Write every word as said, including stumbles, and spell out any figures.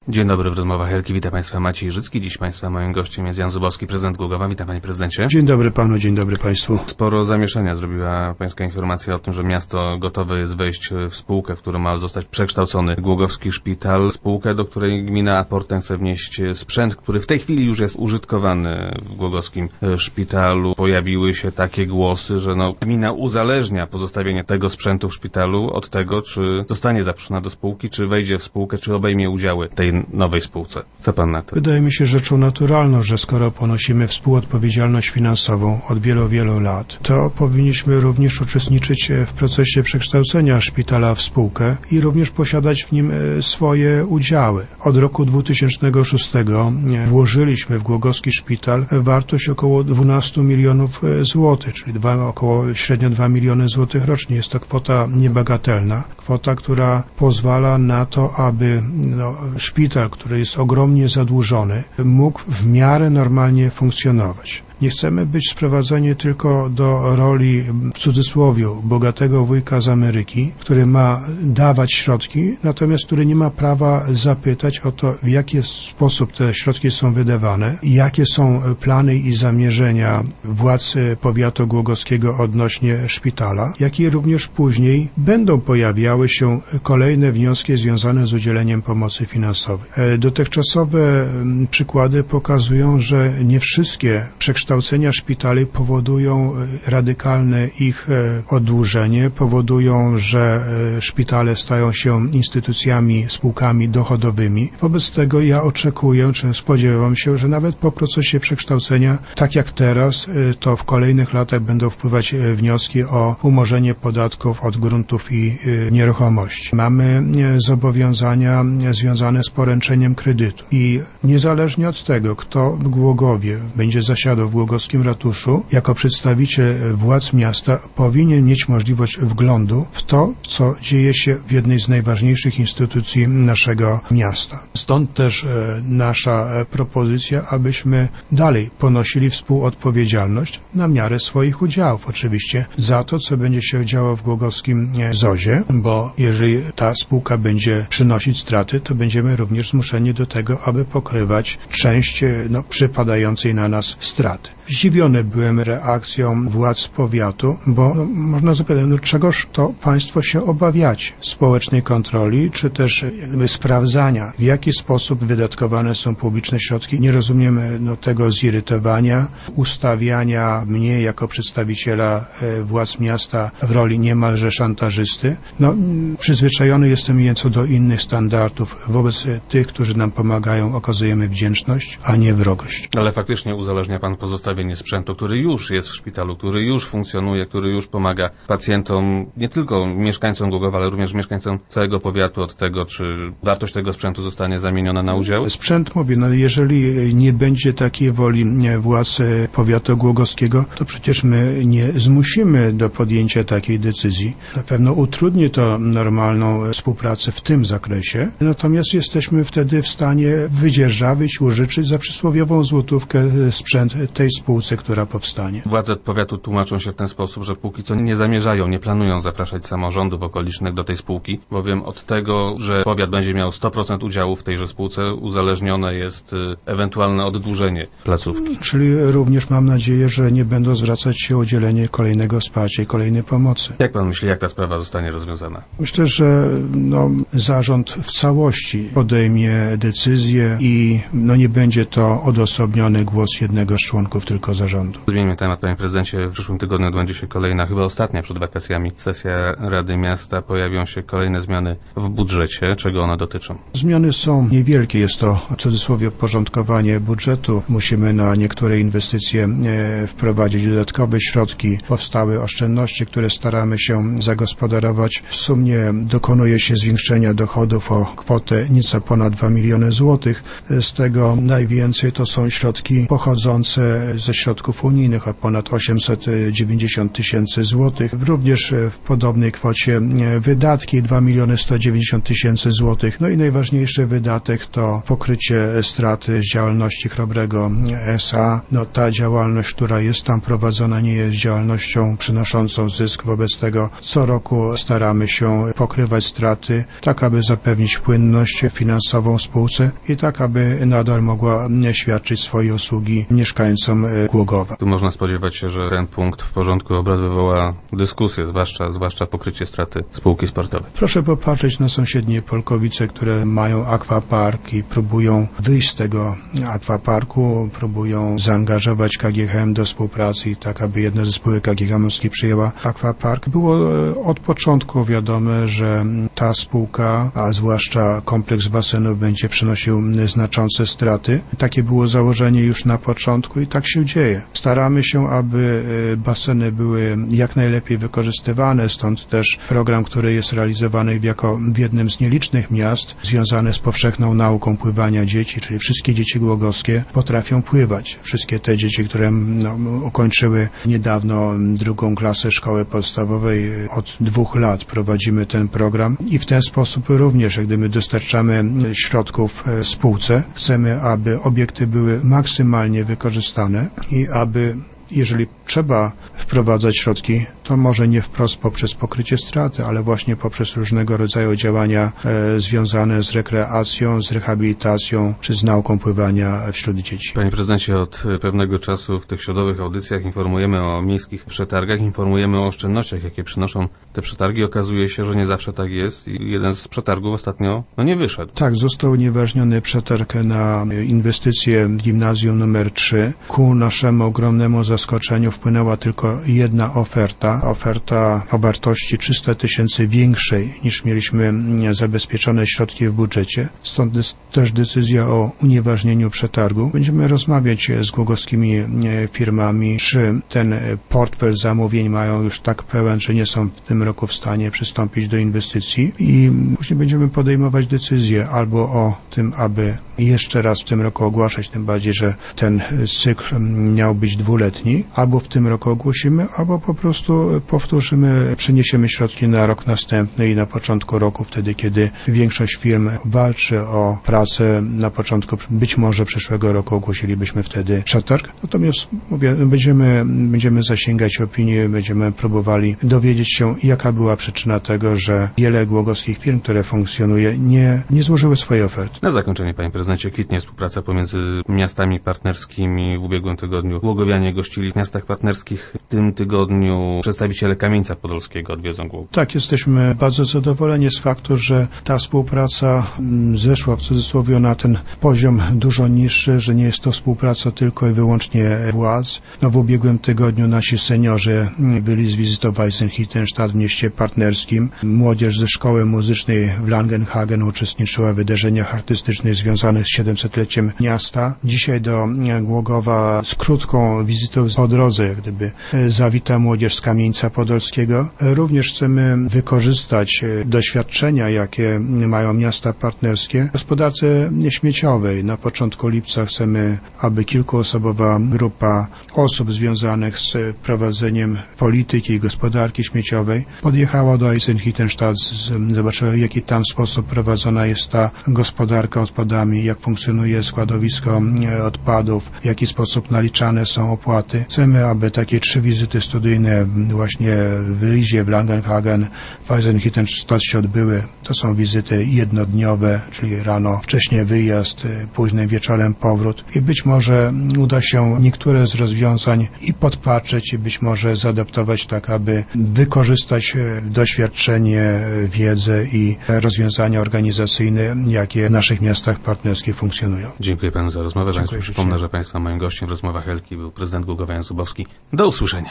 Dzień dobry, w rozmowach Helki. Witam Państwa, Maciej Życki. Dziś Państwa moim gościem jest Jan Zubowski, prezydent Głogowa. Witam Panie Prezydencie. Dzień dobry Panu, dzień dobry Państwu. Sporo zamieszania zrobiła Pańska informacja o tym, że miasto gotowe jest wejść w spółkę, w którą ma zostać przekształcony Głogowski Szpital. Spółkę, do której gmina aportem chce wnieść sprzęt, który w tej chwili już jest użytkowany w Głogowskim Szpitalu. Pojawiły się takie głosy, że no, gmina uzależnia pozostawienie tego sprzętu w szpitalu od tego, czy zostanie zaproszona do spółki, czy wejdzie w spółkę, czy obejmie udziały tej nowej spółce. Co Pan na to? Wydaje mi się rzeczą naturalną, że skoro ponosimy współodpowiedzialność finansową od wielu, wielu lat, to powinniśmy również uczestniczyć w procesie przekształcenia szpitala w spółkę i również posiadać w nim swoje udziały. Od roku dwutysięcznego szóstego włożyliśmy w Głogowski Szpital wartość około dwanaście milionów złotych, czyli dwa, około średnio dwa miliony złotych rocznie. Jest to kwota niebagatelna. Kwota, która pozwala na to, aby no, szpital, który jest ogromnie zadłużony, mógł w miarę normalnie funkcjonować. Nie chcemy być sprowadzeni tylko do roli, w cudzysłowie, bogatego wujka z Ameryki, który ma dawać środki, natomiast który nie ma prawa zapytać o to, w jaki sposób te środki są wydawane, jakie są plany i zamierzenia władz powiatu głogowskiego odnośnie szpitala, jakie również później będą pojawiały się kolejne wnioski związane z udzieleniem pomocy finansowej. Dotychczasowe przykłady pokazują, że nie wszystkie przekształcenia Kształcenia szpitali powodują radykalne ich oddłużenie, powodują, że szpitale stają się instytucjami, spółkami dochodowymi. Wobec tego ja oczekuję, czy spodziewam się, że nawet po procesie przekształcenia, tak jak teraz, to w kolejnych latach będą wpływać wnioski o umorzenie podatków od gruntów i nieruchomości. Mamy zobowiązania związane z poręczeniem kredytu i niezależnie od tego, kto w Głogowie będzie zasiadał w Głogowskim Ratuszu, jako przedstawiciel władz miasta powinien mieć możliwość wglądu w to, co dzieje się w jednej z najważniejszych instytucji naszego miasta. Stąd też e, nasza e, propozycja, abyśmy dalej ponosili współodpowiedzialność na miarę swoich udziałów, oczywiście za to, co będzie się działo w Głogowskim e, zozie, bo jeżeli ta spółka będzie przynosić straty, to będziemy również zmuszeni do tego, aby pokrywać część e, no, przypadającej na nas straty. Zdziwiony byłem reakcją władz powiatu, bo no, można zapytać, no czegoż to państwo się obawiacie? Społecznej kontroli, czy też jakby sprawdzania, w jaki sposób wydatkowane są publiczne środki. Nie rozumiemy no, tego zirytowania, ustawiania mnie jako przedstawiciela e, władz miasta w roli niemalże szantażysty. No, przyzwyczajony jestem nieco do innych standardów. Wobec tych, którzy nam pomagają, okazujemy wdzięczność, a nie wrogość. Ale faktycznie uzależnia Pan pozostawienie sprzętu, który już jest w szpitalu, który już funkcjonuje, który już pomaga pacjentom, nie tylko mieszkańcom Głogowa, ale również mieszkańcom całego powiatu od tego, czy wartość tego sprzętu zostanie zamieniona na udział? Sprzęt, mówię, no jeżeli nie będzie takiej woli władz powiatu głogowskiego, to przecież my nie zmusimy do podjęcia takiej decyzji. Na pewno utrudni to normalną współpracę w tym zakresie, natomiast jesteśmy wtedy w stanie wydzierżawić, użyczyć za przysłowiową złotówkę sprzęt tej spółce, która powstanie. Władze powiatu tłumaczą się w ten sposób, że póki co nie zamierzają, nie planują zapraszać samorządów okolicznych do tej spółki, bowiem od tego, że powiat będzie miał sto procent udziału w tejże spółce, uzależnione jest y, ewentualne oddłużenie placówki. Czyli również mam nadzieję, że nie będą zwracać się o udzielenie kolejnego wsparcia i kolejnej pomocy. Jak Pan myśli, jak ta sprawa zostanie rozwiązana? Myślę, że no, zarząd w całości podejmie decyzję i no, nie będzie to odosobniony głos jednego z członków tylko zarządu. Zmieńmy temat, Panie Prezydencie. W przyszłym tygodniu odbędzie się kolejna, chyba ostatnia przed wakacjami, sesja Rady Miasta. Pojawią się kolejne zmiany w budżecie. Czego one dotyczą? Zmiany są niewielkie. Jest to w cudzysłowie porządkowanie budżetu. Musimy na niektóre inwestycje e, wprowadzić dodatkowe środki. Powstały oszczędności, które staramy się zagospodarować. W sumie dokonuje się zwiększenia dochodów o kwotę nieco ponad dwa miliony złotych. Z tego najwięcej to są środki pochodzące ze środków unijnych o ponad osiemset dziewięćdziesiąt tysięcy złotych. Również w podobnej kwocie wydatki dwa miliony sto dziewięćdziesiąt tysięcy złotych. No i najważniejszy wydatek to pokrycie straty z działalności Chrobrego S A. No ta działalność, która jest tam prowadzona, nie jest działalnością przynoszącą zysk. Wobec tego co roku staramy się pokrywać straty, tak aby zapewnić płynność finansową spółce i tak, aby nadal mogła świadczyć swoje usługi mieszkańcom Głogowa. Tu można spodziewać się, że ten punkt w porządku obrad wywoła dyskusję, zwłaszcza, zwłaszcza pokrycie straty spółki sportowej. Proszę popatrzeć na sąsiednie Polkowice, które mają akwapark i próbują wyjść z tego akwaparku, próbują zaangażować K G H M do współpracy i tak, aby jedna ze spółek K G H M-owskich przyjęła akwapark. Było od początku wiadome, że ta spółka, a zwłaszcza kompleks basenów, będzie przynosił znaczące straty. Takie było założenie już na początku i tak się dzieje. Staramy się, aby baseny były jak najlepiej wykorzystywane, stąd też program, który jest realizowany jako w jednym z nielicznych miast, związany z powszechną nauką pływania dzieci, czyli wszystkie dzieci głogowskie potrafią pływać. Wszystkie te dzieci, które no, ukończyły niedawno drugą klasę szkoły podstawowej, od dwóch lat prowadzimy ten program i w ten sposób również, jak gdyby dostarczamy środków spółce, chcemy, aby obiekty były maksymalnie wykorzystane i aby, jeżeli trzeba wprowadzać środki, to może nie wprost poprzez pokrycie straty, ale właśnie poprzez różnego rodzaju działania e, związane z rekreacją, z rehabilitacją czy z nauką pływania wśród dzieci. Panie prezydencie, od pewnego czasu w tych środowych audycjach informujemy o miejskich przetargach, informujemy o oszczędnościach, jakie przynoszą te przetargi. Okazuje się, że nie zawsze tak jest i jeden z przetargów ostatnio no, nie wyszedł. Tak, został unieważniony przetarg na inwestycje w gimnazjum numer trzy. Ku naszemu ogromnemu zaskoczeniu wpłynęła tylko jedna oferta. Oferta o wartości trzysta tysięcy większej niż mieliśmy zabezpieczone środki w budżecie. Stąd też decyzja o unieważnieniu przetargu. Będziemy rozmawiać z głogowskimi firmami, czy ten portfel zamówień mają już tak pełen, że nie są w tym roku w stanie przystąpić do inwestycji i później będziemy podejmować decyzję albo o tym, aby jeszcze raz w tym roku ogłaszać, tym bardziej, że ten cykl miał być dwuletni, albo w tym roku ogłosimy, albo po prostu powtórzymy, przeniesiemy środki na rok następny i na początku roku, wtedy kiedy większość firm walczy o pracę na początku, być może przyszłego roku ogłosilibyśmy wtedy przetarg. Natomiast mówię, będziemy, będziemy zasięgać opinii, będziemy próbowali dowiedzieć się, jaka była przyczyna tego, że wiele głogowskich firm, które funkcjonuje, nie, nie złożyły swojej oferty. Na zakończenie, panie prezydencie, kwitnie współpraca pomiędzy miastami partnerskimi. W ubiegłym tygodniu głogowianie gościli w miastach partnerskich. W tym tygodniu przedstawiciele Kamieńca Podolskiego odwiedzą Głogów. Tak, jesteśmy bardzo zadowoleni z faktu, że ta współpraca zeszła w cudzysłowie na ten poziom dużo niższy, że nie jest to współpraca tylko i wyłącznie władz. No, w ubiegłym tygodniu nasi seniorzy byli z wizytą w Eisenhüttenstadt w mieście partnerskim. Młodzież ze szkoły muzycznej w Langenhagen uczestniczyła w wydarzeniach artystycznych związanych z siedemsetleciem miasta. Dzisiaj do Głogowa z krótką wizytą po drodze, jak gdyby zawita młodzież z Kamieńca Podolskiego. Również chcemy wykorzystać doświadczenia, jakie mają miasta partnerskie w gospodarce śmieciowej. Na początku lipca chcemy, aby kilkuosobowa grupa osób związanych z prowadzeniem polityki i gospodarki śmieciowej podjechała do Eisenhüttenstadt, zobaczyła, w jaki tam sposób prowadzona jest ta gospodarka odpadami, jak funkcjonuje składowisko odpadów, w jaki sposób naliczane są opłaty. Chcemy, aby takie trzy wizyty studyjne właśnie w Rizie, w Langenhagen, w Eisenhüttenstadt się odbyły. To są wizyty jednodniowe, czyli rano wcześniej wyjazd, późnym wieczorem powrót i być może uda się niektóre z rozwiązań i podpatrzeć i być może zaadaptować tak, aby wykorzystać doświadczenie, wiedzę i rozwiązania organizacyjne, jakie w naszych miastach partnerskich funkcjonują. Dziękuję panu za rozmowę. Państwu przypomnę, że państwa moim gościem w rozmowach Elki był prezydent Głogowa Jan Zubowski. Do usłyszenia.